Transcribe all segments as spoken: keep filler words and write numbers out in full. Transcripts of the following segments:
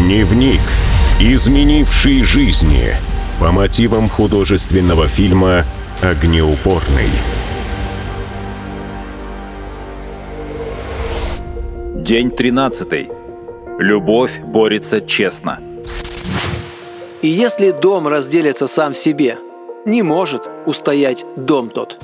Дневник, изменивший жизни, по мотивам художественного фильма «Огнеупорный». День тринадцатый. Любовь борется честно. И если дом разделится сам в себе, не может устоять дом тот.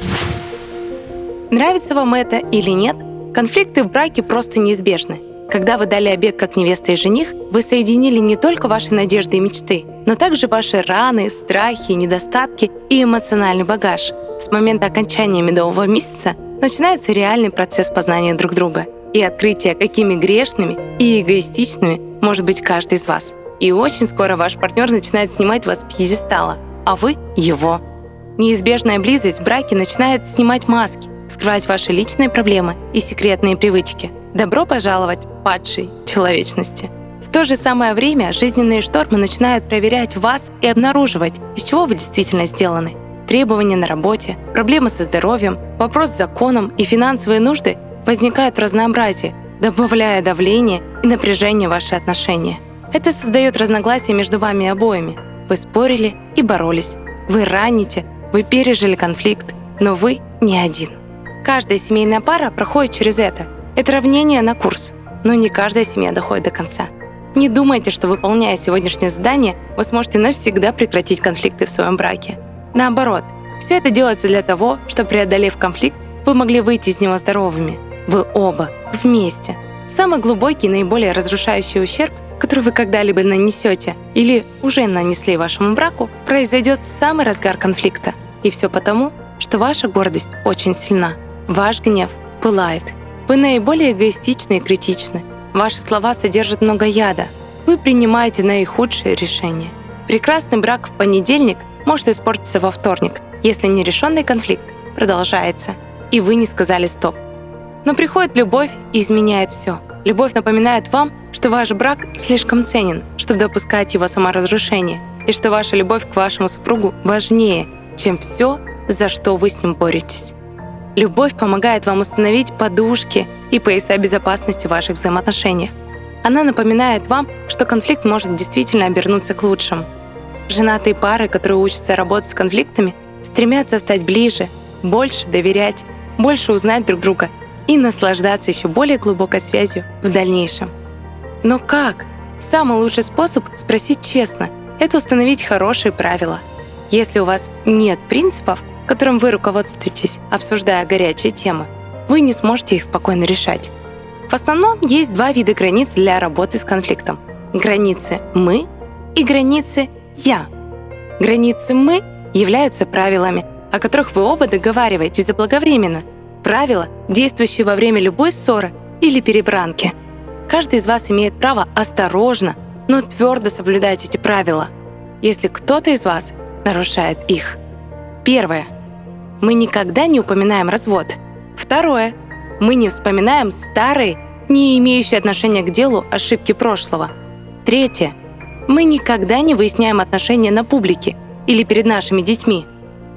Нравится вам это или нет, конфликты в браке просто неизбежны. Когда вы дали обет как невеста и жених, вы соединили не только ваши надежды и мечты, но также ваши раны, страхи, недостатки и эмоциональный багаж. С момента окончания медового месяца начинается реальный процесс познания друг друга и открытия, какими грешными и эгоистичными может быть каждый из вас. И очень скоро ваш партнер начинает снимать вас с пьедестала, а вы — его. Неизбежная близость в браке начинает снимать маски, скрывать ваши личные проблемы и секретные привычки. Добро пожаловать в падшей человечности. В то же самое время жизненные штормы начинают проверять вас и обнаруживать, из чего вы действительно сделаны. Требования на работе, проблемы со здоровьем, вопрос с законом и финансовые нужды возникают в разнообразии, добавляя давление и напряжение в ваши отношения. Это создает разногласия между вами обоими. Вы спорили и боролись. Вы раните, вы пережили конфликт, но вы не один. Каждая семейная пара проходит через это. Это равнение на курс, но не каждая семья доходит до конца. Не думайте, что, выполняя сегодняшнее задание, вы сможете навсегда прекратить конфликты в своем браке. Наоборот, все это делается для того, чтобы, преодолев конфликт, вы могли выйти из него здоровыми. Вы оба вместе. Самый глубокий и наиболее разрушающий ущерб, который вы когда-либо нанесете или уже нанесли вашему браку, произойдет в самый разгар конфликта. И все потому, что ваша гордость очень сильна. Ваш гнев пылает. Вы наиболее эгоистичны и критичны. Ваши слова содержат много яда. Вы принимаете наихудшие решения. Прекрасный брак в понедельник может испортиться во вторник, если нерешенный конфликт продолжается, и вы не сказали «стоп». Но приходит любовь и изменяет все. Любовь напоминает вам, что ваш брак слишком ценен, чтобы допускать его саморазрушение, и что ваша любовь к вашему супругу важнее, чем все, за что вы с ним боретесь. Любовь помогает вам установить подушки и пояса безопасности в ваших взаимоотношениях. Она напоминает вам, что конфликт может действительно обернуться к лучшему. Женатые пары, которые учатся работать с конфликтами, стремятся стать ближе, больше доверять, больше узнать друг друга и наслаждаться еще более глубокой связью в дальнейшем. Но как? Самый лучший способ спросить честно — это установить хорошие правила. Если у вас нет принципов, которым вы руководствуетесь, обсуждая горячие темы, вы не сможете их спокойно решать. В основном есть два вида границ для работы с конфликтом. Границы «мы» и границы «я». Границы «мы» являются правилами, о которых вы оба договариваетесь заблаговременно. Правила, действующие во время любой ссоры или перебранки. Каждый из вас имеет право осторожно, но твердо соблюдать эти правила, если кто-то из вас нарушает их. Первое. Мы никогда не упоминаем развод. Второе. Мы не вспоминаем старые, не имеющие отношения к делу ошибки прошлого. Третье. Мы никогда не выясняем отношения на публике или перед нашими детьми.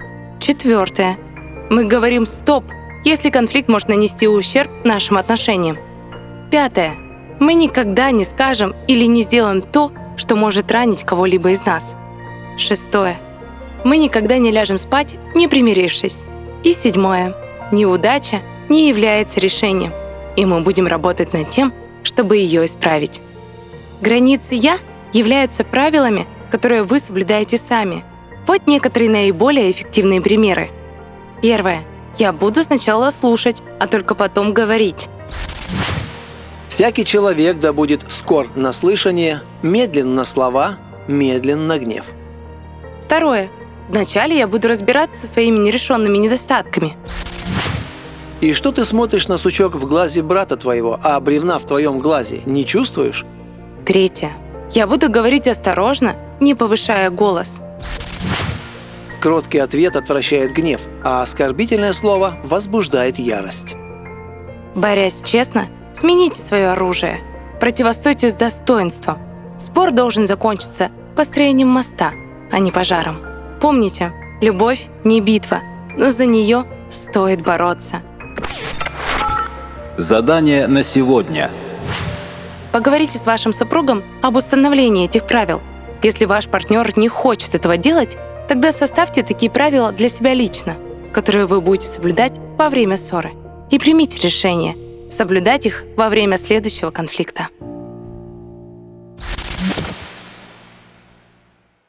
Четвертое. Мы говорим «стоп», если конфликт может нанести ущерб нашим отношениям. Пятое. Мы никогда не скажем или не сделаем то, что может ранить кого-либо из нас. Шестое. Мы никогда не ляжем спать, не примирившись. И седьмое. Неудача не является решением, и мы будем работать над тем, чтобы ее исправить. Границы «я» являются правилами, которые вы соблюдаете сами. Вот некоторые наиболее эффективные примеры. Первое. Я буду сначала слушать, а только потом говорить. Всякий человек да будет скор на слышание, медлен на слова, медлен на гнев. Второе. Вначале я буду разбираться со своими нерешенными недостатками. И что ты смотришь на сучок в глазе брата твоего, а бревна в твоем глазе не чувствуешь? Третье. Я буду говорить осторожно, не повышая голос. Кроткий ответ отвращает гнев, а оскорбительное слово возбуждает ярость. Борясь честно, смените свое оружие. Противостойте с достоинством. Спор должен закончиться построением моста, а не пожаром. Помните, любовь не битва, но за нее стоит бороться. Задание на сегодня. Поговорите с вашим супругом об установлении этих правил. Если ваш партнер не хочет этого делать, тогда составьте такие правила для себя лично, которые вы будете соблюдать во время ссоры. И примите решение соблюдать их во время следующего конфликта.